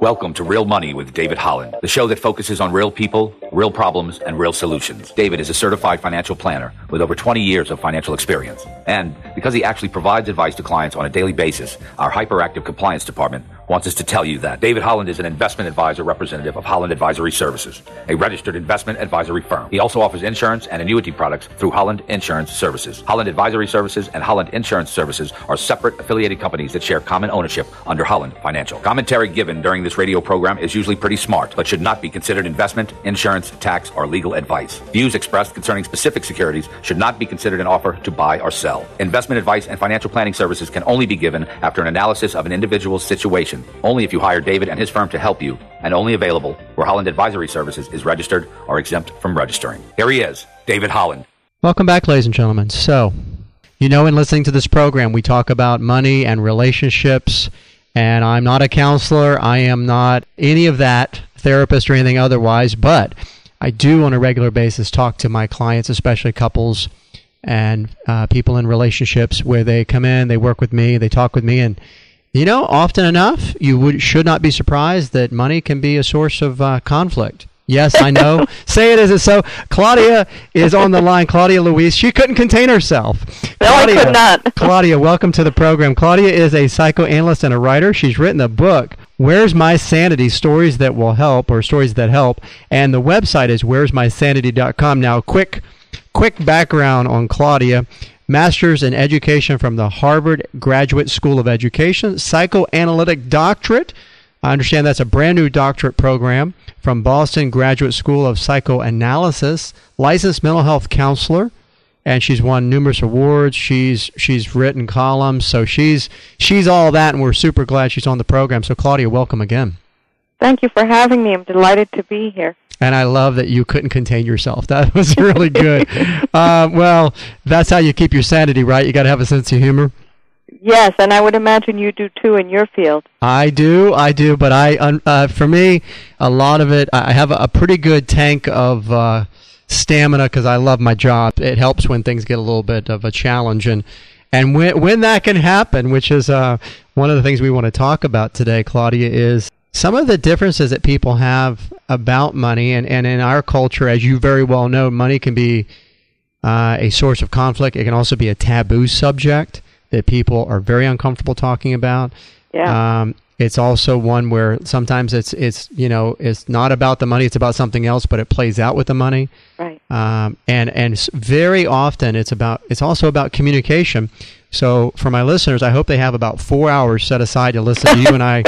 Welcome to Real Money with David Holland, the show that focuses on real people, real problems, and real solutions. David is a certified financial planner with over 20 years of financial experience. And because he actually provides advice to clients on a daily basis, our hyperactive compliance department wants us to tell you that David Holland is an investment advisor representative of Holland Advisory Services, a registered investment advisory firm. He also offers insurance and annuity products through Holland Insurance Services. Holland Advisory Services and Holland Insurance Services are separate affiliated companies that share common ownership under Holland Financial. Commentary given during this radio program is usually pretty smart, but should not be considered investment, insurance, tax, or legal advice. Views expressed concerning specific securities should not be considered an offer to buy or sell. Investment advice and financial planning services can only be given after an analysis of an individual's situation. Only if you hire David and his firm to help you, and only available where Holland Advisory Services is registered or exempt from registering. Here he is, David Holland. Welcome back, ladies and gentlemen. So, you know, in listening to this program, we talk about money and relationships, and I'm not a counselor. I am not any of that, therapist or anything otherwise, but I do on a regular basis talk to my clients, especially couples and people in relationships where they come in, they work with me, they talk with me, and you know, often enough, you should not be surprised that money can be a source of conflict. Yes, I know. Say it as it's so. Claudia is on the line. Claudia Louise. She couldn't contain herself. No, Claudia, I could not. Claudia, welcome to the program. Claudia is a psychoanalyst and a writer. She's written a book, Where's My Sanity? Stories That Will Help, or Stories That Help. And the website is where'smysanity.com. Now, quick background on Claudia. Master's in Education from the Harvard Graduate School of Education, Psychoanalytic Doctorate. I understand that's a brand new doctorate program from Boston Graduate School of Psychoanalysis, licensed mental health counselor, and she's won numerous awards. She's written columns, so she's all that, and we're super glad she's on the program. So Claudia, welcome again. Thank you for having me. I'm delighted to be here. And I love that you couldn't contain yourself. That was really good. Well, that's how you keep your sanity, right? You got to have a sense of humor. Yes, and I would imagine you do too in your field. I do. But for me, a lot of it, I have a pretty good tank of stamina because I love my job. It helps when things get a little bit of a challenge, and when that can happen, which is one of the things we want to talk about today, Claudia, is some of the differences that people have about money, and in our culture, as you very well know, money can be a source of conflict. It can also be a taboo subject that people are very uncomfortable talking about. Yeah. It's also one where sometimes it's not about the money, it's about something else, but it plays out with the money. Right. And very often it's also about communication. So for my listeners, I hope they have about 4 hours set aside to listen to you and I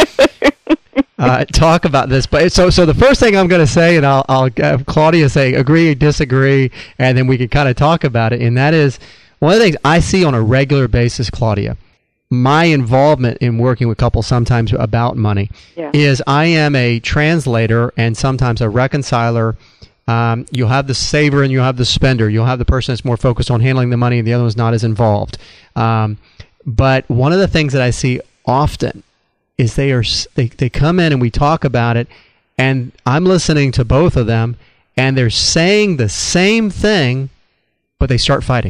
talk about this. But so the first thing I'm going to say, and I'll have Claudia say agree, disagree, and then we can kind of talk about it. And that is one of the things I see on a regular basis, Claudia. My involvement in working with couples sometimes about money is I am a translator and sometimes a reconciler. You'll have the saver and you'll have the spender. You'll have the person that's more focused on handling the money and the other one's not as involved. But one of the things that I see often is they come in and we talk about it, and I'm listening to both of them, and they're saying the same thing, but they start fighting.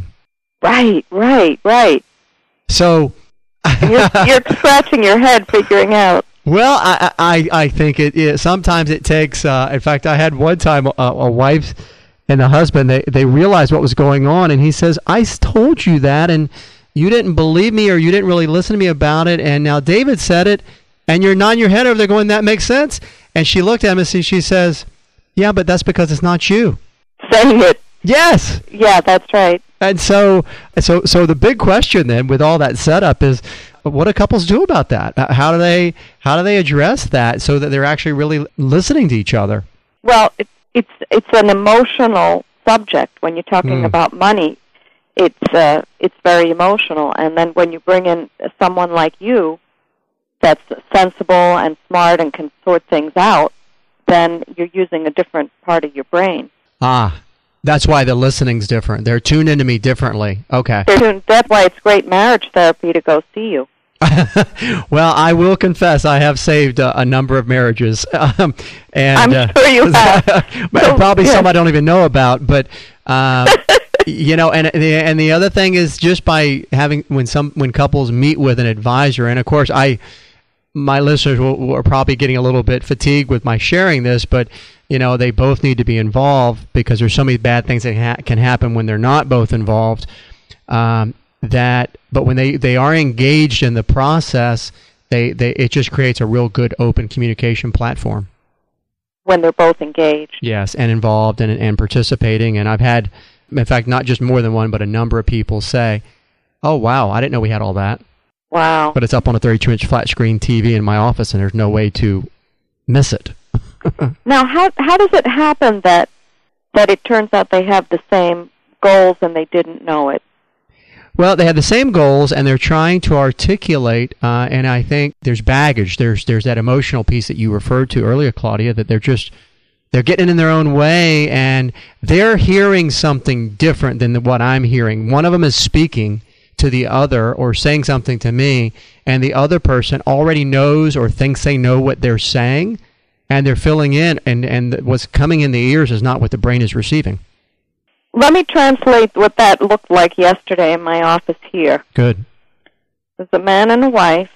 Right. So you're scratching your head figuring out. Well, I think it sometimes it takes. In fact, I had one time a wife and a husband. They realized what was going on, and he says, "I told you that, and you didn't believe me, or you didn't really listen to me about it. And now David said it, and you're nodding your head over there, going, that makes sense." And she looked at him and she says, "Yeah, but that's because it's not you saying it." Yes. Yeah, that's right. And so the big question then, with all that setup, is what do couples do about that? How do they address that so that they're actually really listening to each other? Well, it's an emotional subject. When you're talking about money, it's very emotional. And then when you bring in someone like you that's sensible and smart and can sort things out, then you're using a different part of your brain. That's why the listening's different. They're tuned into me differently. Okay. That's why it's great marriage therapy to go see you. Well, I will confess I have saved a number of marriages. And I'm sure you have. Probably some I don't even know about. But, and the other thing is just by having when couples meet with an advisor, and of course my listeners are probably getting a little bit fatigued with my sharing this, but they both need to be involved because there's so many bad things that can happen when they're not both involved. But when they are engaged in the process, it just creates a real good open communication platform. When they're both engaged. Yes, and involved and participating. And I've had, in fact, not just more than one, but a number of people say, "Oh, wow, I didn't know we had all that." Wow. But it's up on a 32-inch flat screen TV in my office, and there's no way to miss it. Now, how does it happen that it turns out they have the same goals and they didn't know it? Well, they have the same goals, and they're trying to articulate, and I think there's baggage. There's that emotional piece that you referred to earlier, Claudia, that they're getting in their own way, and they're hearing something different than what I'm hearing. One of them is speaking to the other or saying something to me, and the other person already knows or thinks they know what they're saying, and they're filling in, and what's coming in the ears is not what the brain is receiving. Let me translate what that looked like yesterday in my office here. Good. There's a man and a wife,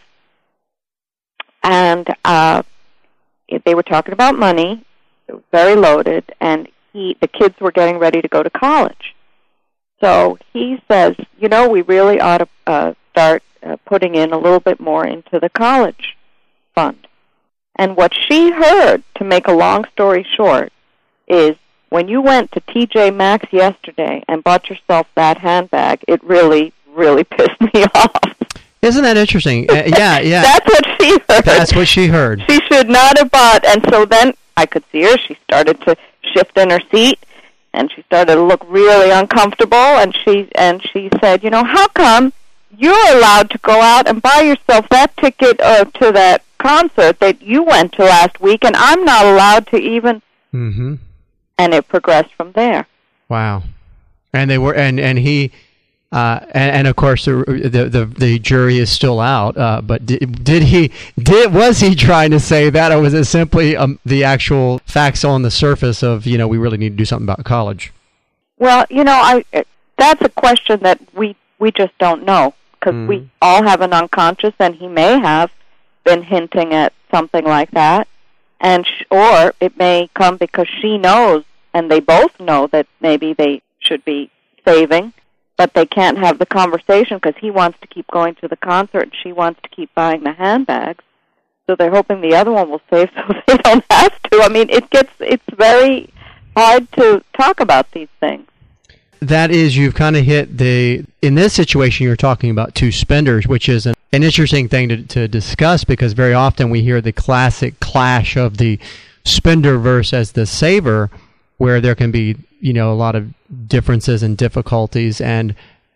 and they were talking about money. It was very loaded, and the kids were getting ready to go to college. So he says, we really ought to start putting in a little bit more into the college fund. And what she heard, to make a long story short, is when you went to TJ Maxx yesterday and bought yourself that handbag, it really, really pissed me off. Isn't that interesting? Yeah. That's what she heard. That's what she heard. She should not have bought. And so then I could see her. She started to shift in her seat, and she started to look really uncomfortable. And she said, how come you're allowed to go out and buy yourself that ticket to that concert that you went to last week, and I'm not allowed to even... Mm-hmm. And it progressed from there. Wow. And they were, and he, and of course the jury is still out. But was he trying to say that, or was it simply the actual facts on the surface of we really need to do something about college? Well, that's a question that we just don't know, because we all have an unconscious, and he may have been hinting at something like that, or it may come because she knows. And they both know that maybe they should be saving, but they can't have the conversation because he wants to keep going to the concert and she wants to keep buying the handbags. So they're hoping the other one will save so they don't have to. I mean, it's very hard to talk about these things. That is, you've kind of hit in this situation you're talking about two spenders, which is an interesting thing to discuss, because very often we hear the classic clash of the spender versus the saver, where there can be, a lot of differences and difficulties, and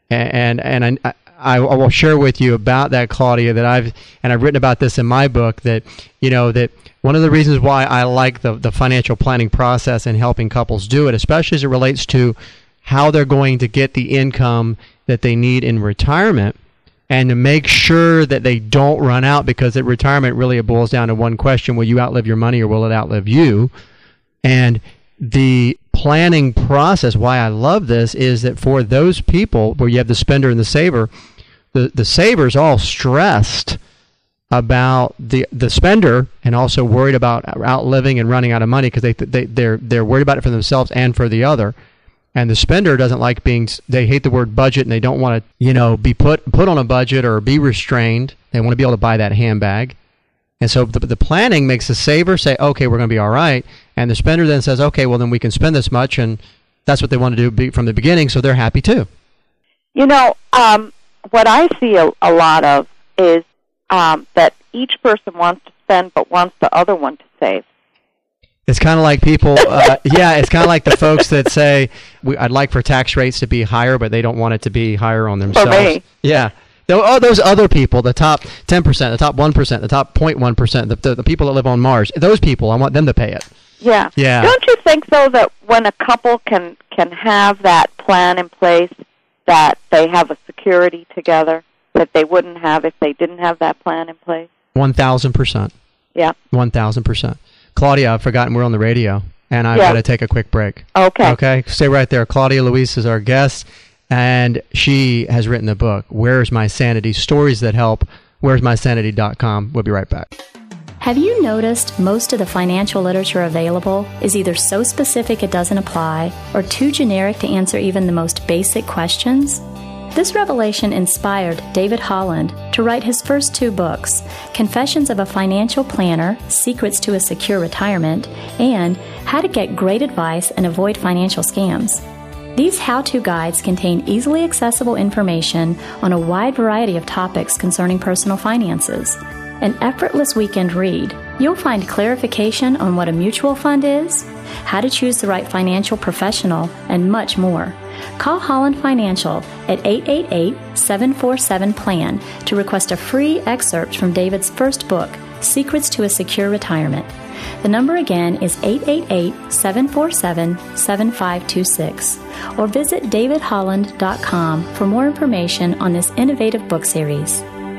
I will share with you about that, Claudia, that I've written about this in my book, that that one of the reasons why I like the financial planning process and helping couples do it, especially as it relates to how they're going to get the income that they need in retirement, and to make sure that they don't run out, because at retirement really it boils down to one question: will you outlive your money, or will it outlive you? And the planning process, why I love this, is that for those people where you have the spender and the saver, the saver's all stressed about the spender, and also worried about outliving and running out of money, because they're worried about it for themselves and for the other. And the spender doesn't like they hate the word budget, and they don't want to be put on a budget or be restrained. They want to be able to buy that handbag. And so the planning makes the saver say, okay, we're going to be all right. And the spender then says, okay, well, then we can spend this much. And that's what they want to do from the beginning, so they're happy too. What I see a lot of is that each person wants to spend but wants the other one to save. It's kind of like people, it's kind of like the folks that say, I'd like for tax rates to be higher, but they don't want it to be higher on themselves. For me. Yeah. Those other people, the top 10%, the top 1%, the top 0.1%, the people that live on Mars, those people, I want them to pay it. Yeah. Yeah. Don't you think, though, that when a couple can have that plan in place, that they have a security together that they wouldn't have if they didn't have that plan in place? 1,000%. Yeah. 1,000%. Claudia, I've forgotten we're on the radio, and I've got to take a quick break. Okay. Okay? Stay right there. Claudia Luis is our guest, and she has written the book, Where's My Sanity? Stories that help where'smysanity.com. We'll be right back. Have you noticed most of the financial literature available is either so specific it doesn't apply or too generic to answer even the most basic questions? This revelation inspired David Holland to write his first 2 books, Confessions of a Financial Planner, Secrets to a Secure Retirement, and How to Get Great Advice and Avoid Financial Scams. These how-to guides contain easily accessible information on a wide variety of topics concerning personal finances. An effortless weekend read, you'll find clarification on what a mutual fund is, how to choose the right financial professional, and much more. Call Holland Financial at 888-747-PLAN to request a free excerpt from David's first book, Secrets to a Secure Retirement. The number again is 888-747-7526. Or visit davidholland.com for more information on this innovative book series.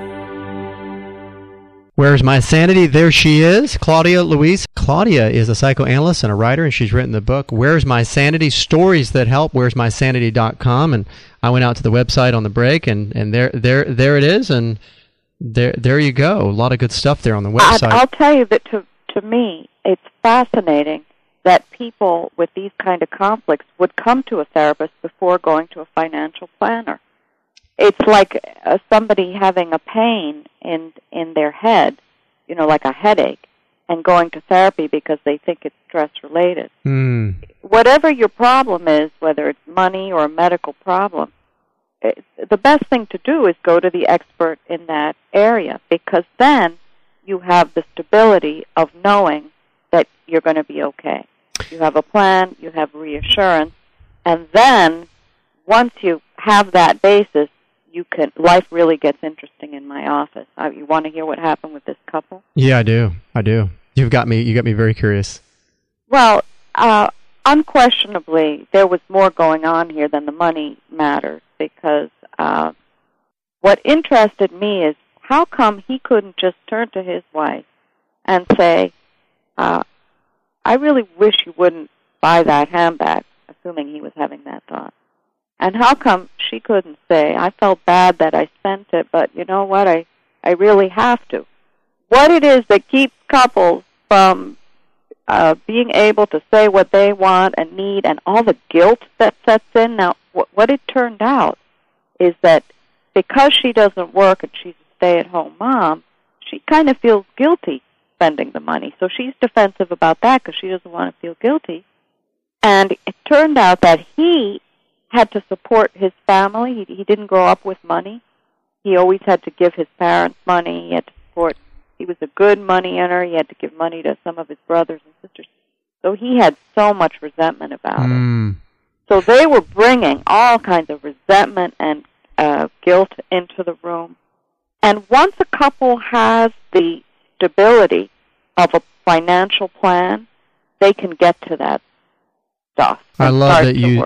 Where's My Sanity? There she is, Claudia Luis. Claudia is a psychoanalyst and a writer, and she's written the book, Where's My Sanity? Stories That Help, where'smysanity.com. And I went out to the website on the break, and there it is, and there you go. A lot of good stuff there on the website. I'll tell you that to me, it's fascinating that people with these kind of conflicts would come to a therapist before going to a financial planner. It's like somebody having a pain in their head, like a headache, and going to therapy because they think it's stress-related. Whatever your problem is, whether it's money or a medical problem, the best thing to do is go to the expert in that area, because then you have the stability of knowing that you're going to be okay. You have a plan, you have reassurance, and then once you have that basis, life really gets interesting in my office. You want to hear what happened with this couple? Yeah, I do. You got me very curious. Well, unquestionably, there was more going on here than the money matters, because what interested me is how come he couldn't just turn to his wife and say, I really wish you wouldn't buy that handbag, assuming he was having that thought. And how come she couldn't say, I felt bad that I spent it, but you know what, I really have to. What it is that keeps couples from being able to say what they want and need, and all the guilt that sets in. Now, what it turned out is that because she doesn't work and she's a stay-at-home mom, she kind of feels guilty spending the money. So she's defensive about that because she doesn't want to feel guilty. And it turned out that he had to support his family. He didn't grow up with money. He always had to give his parents money. He had to support. He was a good money earner. He had to give money to some of his brothers and sisters. So he had so much resentment about it. So they were bringing all kinds of resentment and guilt into the room. And once a couple has the stability of a financial plan, they can get to that stuff. I love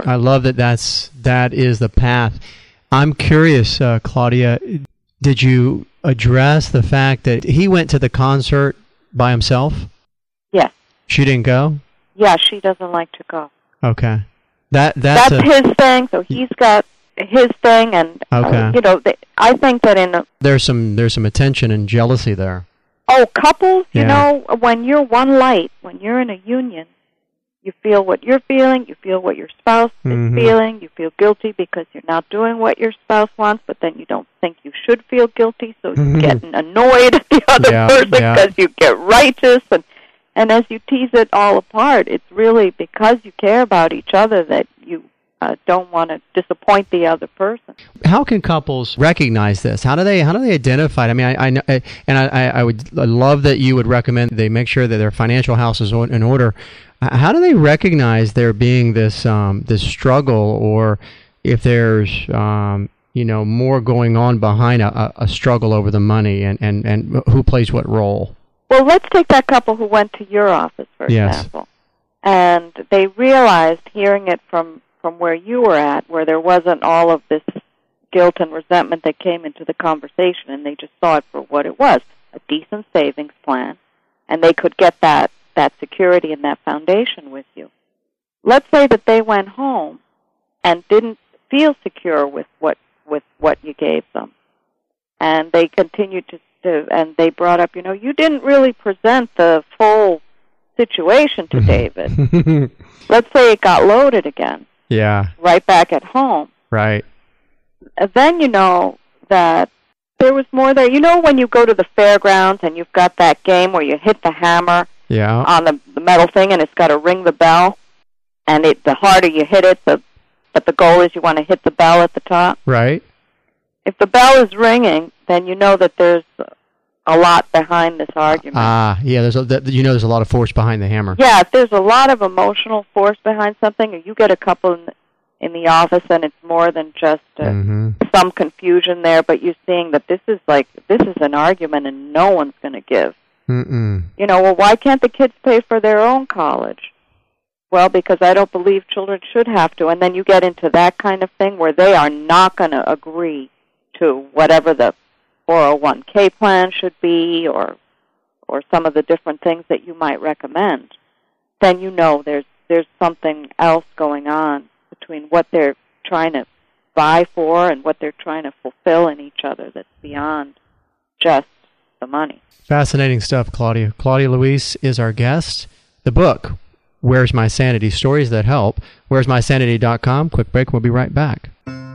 that is the path. I'm curious, Claudia, did you address the fact that he went to the concert by himself? Yes. She didn't go? Yeah, she doesn't like to go. Okay. That's his thing, so he's got his thing, and okay. I think that there's some attention and jealousy there. Oh, couples, when you're one light, when you're in a union, you feel what you're feeling, you feel what your spouse is feeling, you feel guilty because you're not doing what your spouse wants, but then you don't think you should feel guilty, so you get annoyed at the other person because you get righteous, and as you tease it all apart, it's really because you care about each other that you don't want to disappoint the other person. How can couples recognize this? How do they identify it? I mean, I would love that you would recommend they make sure that their financial house is in order. How do they recognize there being this this struggle, or if there's more going on behind a struggle over the money, and who plays what role? Well, let's take that couple who went to your office, for example, and they realized, hearing it from where you were at, where there wasn't all of this guilt and resentment that came into the conversation, and they just saw it for what it was, a decent savings plan, and they could get that security and that foundation with you. Let's say that they went home and didn't feel secure with what you gave them, and they continued to and they brought up, you didn't really present the full situation to David. Let's say it got loaded again. Yeah. Right back at home. Right. And then you know that there was more there. You know when you go to the fairgrounds and you've got that game where you hit the hammer on the metal thing and it's got to ring the bell, and the harder you hit it, but the goal is you want to hit the bell at the top. Right. If the bell is ringing, then you know that there's a lot behind this argument. Yeah, there's a lot of force behind the hammer. Yeah, if there's a lot of emotional force behind something, or you get a couple in the office and it's more than just some confusion there, but you're seeing that this is an argument and no one's going to give. Well, why can't the kids pay for their own college? Well, because I don't believe children should have to. And then you get into that kind of thing where they are not going to agree to whatever the 401k plan should be or some of the different things that you might recommend. Then there's something else going on between what they're trying to vie for and what they're trying to fulfill in each other that's beyond just the money. Fascinating stuff, Claudia. Claudia Luis is our guest. The book, Where's My Sanity? Stories That Help. Where'sMySanity.com. Quick break. We'll be right back.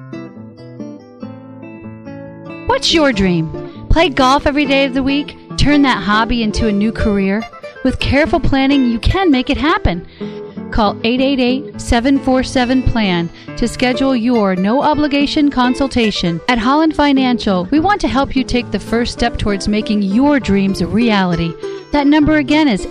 What's your dream? Play golf every day of the week? Turn that hobby into a new career? With careful planning, you can make it happen. Call 888-747-PLAN to schedule your no-obligation consultation. At Holland Financial, we want to help you take the first step towards making your dreams a reality. That number again is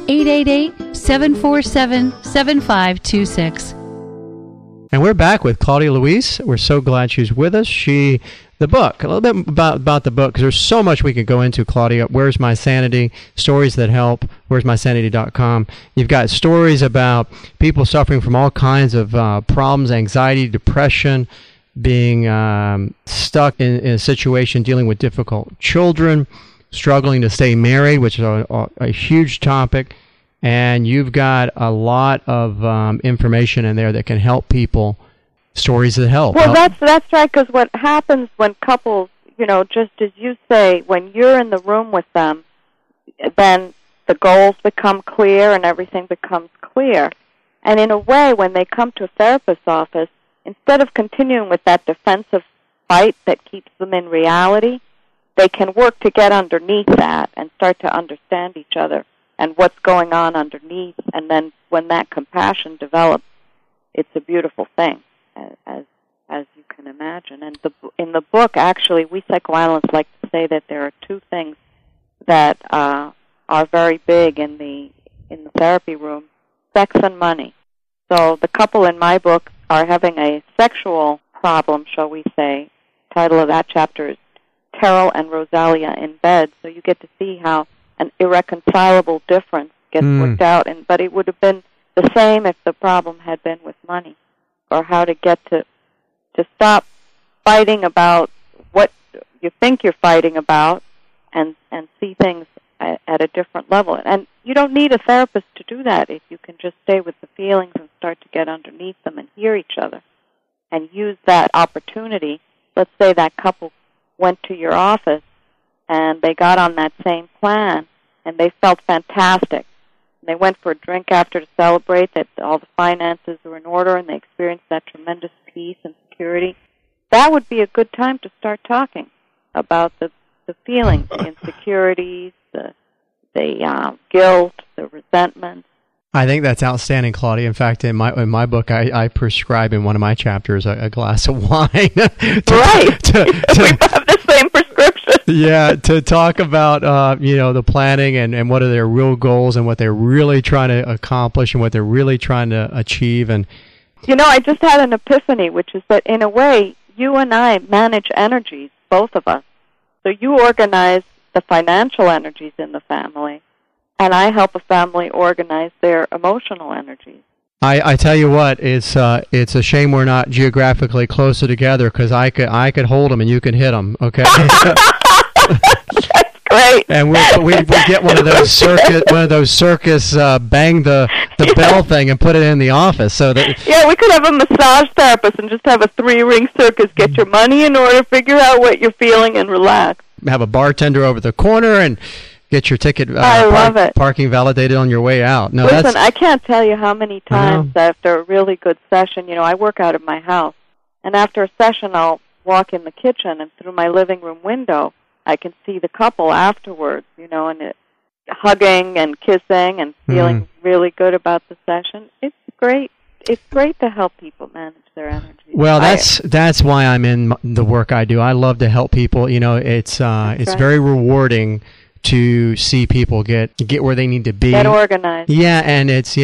888-747-7526. And we're back with Claudia Luis. We're so glad she's with us. The book, a little bit about the book, because there's so much we could go into, Claudia. Where's My Sanity? Stories That Help. Where'sMySanity.com. You've got stories about people suffering from all kinds of problems, anxiety, depression, being stuck in a situation dealing with difficult children, struggling to stay married, which is a huge topic. And you've got a lot of information in there that can help people. Stories that help. Well, that's right, because what happens when couples, just as you say, when you're in the room with them, then the goals become clear and everything becomes clear. And in a way, when they come to a therapist's office, instead of continuing with that defensive fight that keeps them in reality, they can work to get underneath that and start to understand each other and what's going on underneath. And then when that compassion develops, it's a beautiful thing. As you can imagine. And in the book, actually, we psychoanalysts like to say that there are two things that are very big in the therapy room: sex and money. So the couple in my book are having a sexual problem, shall we say. The title of that chapter is Terrell and Rosalia in Bed. So you get to see how an irreconcilable difference gets worked out. But it would have been the same if the problem had been with money, or how to get to stop fighting about what you think you're fighting about and see things at a different level. And you don't need a therapist to do that if you can just stay with the feelings and start to get underneath them and hear each other and use that opportunity. Let's say that couple went to your office and they got on that same plan and they felt fantastic. They went for a drink after to celebrate that all the finances were in order and they experienced that tremendous peace and security. That would be a good time to start talking about the feelings, the insecurities, the guilt, the resentment. I think that's outstanding, Claudia. In fact, in my book, I prescribe in one of my chapters a glass of wine. Right. We have the same prescription. Yeah, to talk about the planning and what are their real goals and what they're really trying to accomplish and what they're really trying to achieve. And I just had an epiphany, which is that in a way, you and I manage energies, both of us. So you organize the financial energies in the family, and I help a family organize their emotional energies. I tell you what, it's a shame we're not geographically closer together, because I could hold them and you could hit them. Okay. That's great. And we get one of those circus bang the bell thing and put it in the office. So that we could have a massage therapist and just have a 3-ring circus. Get your money in order, figure out what you're feeling, and relax. have a bartender over the corner and get your ticket I love it. Parking validated on your way out. No, listen, I can't tell you how many times after a really good session, I work out of my house, and after a session I'll walk in the kitchen, and through my living room window I can see the couple afterwards, and it, hugging and kissing and feeling really good about the session. It's great. It's great to help people manage their energy. Well, that's why I'm in the work I do. I love to help people. It's very rewarding to see people get where they need to be. Get organized. Yeah, and it's,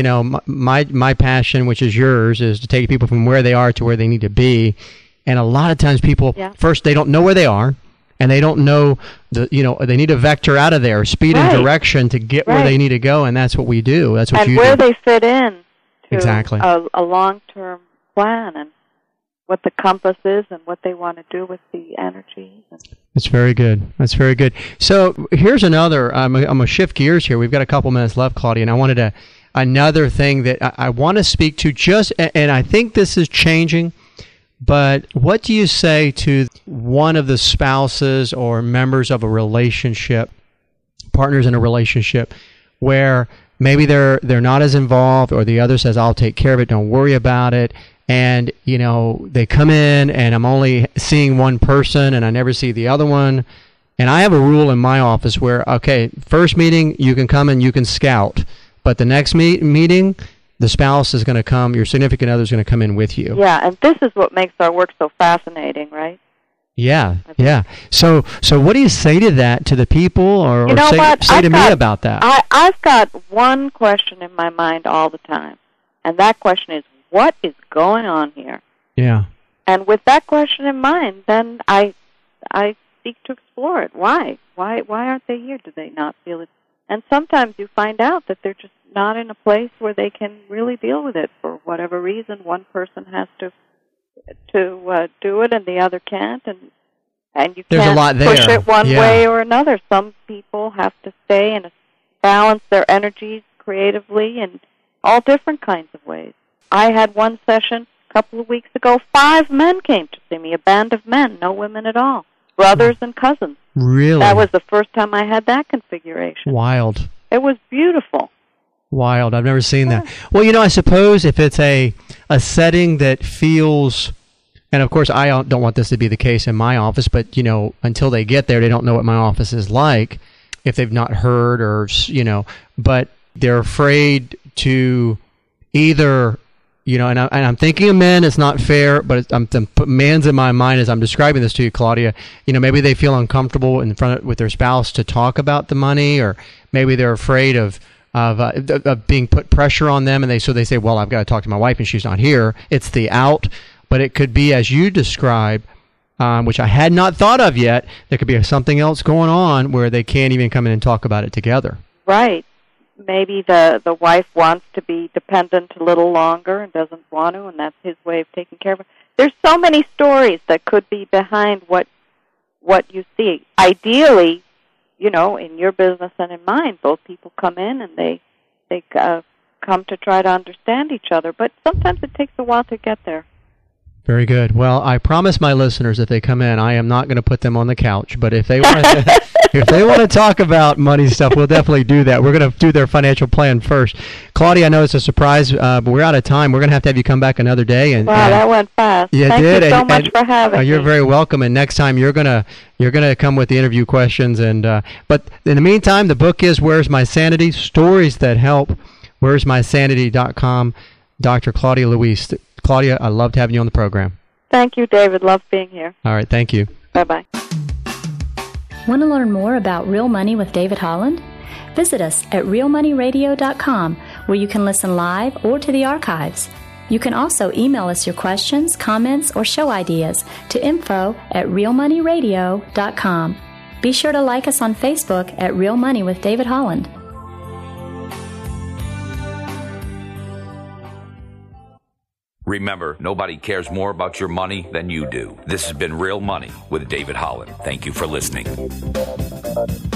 my passion, which is yours, is to take people from where they are to where they need to be. And a lot of times people, first, they don't know where they are, and they don't know, they need a vector out of there, speed and direction to get where they need to go, and that's what we do. That's what you do. And where they fit in to exactly. a long-term plan, and what the compass is, and what they want to do with the energy. That's very good. That's very good. So here's another, I'm going to shift gears here. We've got a couple minutes left, Claudia, and I wanted another thing that I want to speak to and I think this is changing, but what do you say to one of the spouses or members of a relationship, partners in a relationship, where maybe they're not as involved, or the other says, I'll take care of it, don't worry about it, and, they come in and I'm only seeing one person and I never see the other one, and I have a rule in my office where, okay, first meeting you can come and you can scout, but the next meeting, the spouse is going to come, your significant other is going to come in with you. Yeah, and this is what makes our work so fascinating, right? Yeah, yeah. So what do you say to that, to the people, or say to me about that? I've got one question in my mind all the time, and that question is, what is going on here? Yeah. And with that question in mind, then I seek to explore it. Why? Why aren't they here? Do they not feel it? And sometimes you find out that they're just not in a place where they can really deal with it for whatever reason. One person has to do it and the other can't, and you There's can't a lot there. push it one way or another. Some people have to stay and balance their energies creatively in all different kinds of ways. I had one session a couple of weeks ago. 5 men came to see me, a band of men, no women at all, brothers and cousins. Really? That was the first time I had that configuration. Wild. It was beautiful. Wild. I've never seen that. Well, I suppose if it's a setting that feels, and of course I don't want this to be the case in my office, but, until they get there, they don't know what my office is like if they've not heard or, but they're afraid to either, and I'm thinking of men, it's not fair, but I'm putting man's in my mind as I'm describing this to you, Claudia. Maybe they feel uncomfortable with their spouse to talk about the money, or maybe they're afraid of being put pressure on them, and so they say, well, I've got to talk to my wife and she's not here. It's the out. But it could be, as you describe, which I had not thought of yet, there could be something else going on where they can't even come in and talk about it together. Right. Maybe the wife wants to be dependent a little longer and doesn't want to, and that's his way of taking care of her. There's so many stories that could be behind what you see. Ideally, in your business and in mine, both people come in and they come to try to understand each other, but sometimes it takes a while to get there. Very good. Well, I promise my listeners, if they come in, I am not going to put them on the couch. But if they want to talk about money stuff, we'll definitely do that. We're going to do their financial plan first. Claudia, I know it's a surprise, but we're out of time. We're going to have you come back another day. And that went fast. Yeah, Thank you so much for having me. You're very welcome. And next time you're gonna come with the interview questions. And but in the meantime, the book is Where's My Sanity? Stories That Help. Where'sMySanity.com. Dr. Claudia Louise. Claudia, I loved having you on the program. Thank you, David. Love being here. All right, thank you. Bye-bye. Want to learn more about Real Money with David Holland? Visit us at realmoneyradio.com, where you can listen live or to the archives. You can also email us your questions, comments, or show ideas to info@realmoneyradio.com. Be sure to like us on Facebook at Real Money with David Holland. Remember, nobody cares more about your money than you do. This has been Real Money with David Holland. Thank you for listening.